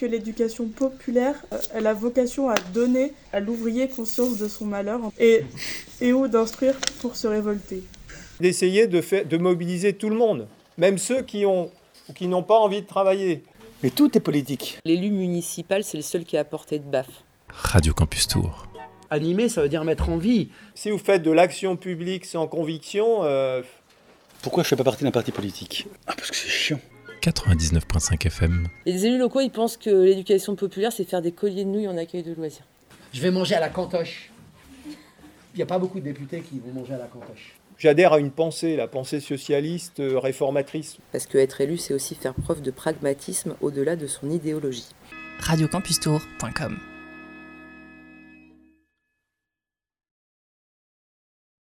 que l'éducation populaire, elle a vocation à donner à l'ouvrier conscience de son malheur et ou d'instruire pour se révolter. D'essayer de mobiliser tout le monde, même ceux qui n'ont pas envie de travailler. Mais tout est politique. L'élu municipal, c'est le seul qui a à portée de baffe. Radio Campus Tour. Animer, ça veut dire mettre en vie. Si vous faites de l'action publique sans conviction... Pourquoi je ne fais pas partie d'un parti politique ? Parce que c'est chiant. 99.5 FM. Et les élus locaux, ils pensent que l'éducation populaire, c'est faire des colliers de nouilles en accueil de loisirs. Je vais manger à la cantoche. Il n'y a pas beaucoup de députés qui vont manger à la cantoche. J'adhère à une pensée, la pensée socialiste, réformatrice. Parce qu'être élu, c'est aussi faire preuve de pragmatisme au-delà de son idéologie. Radiocampustour.com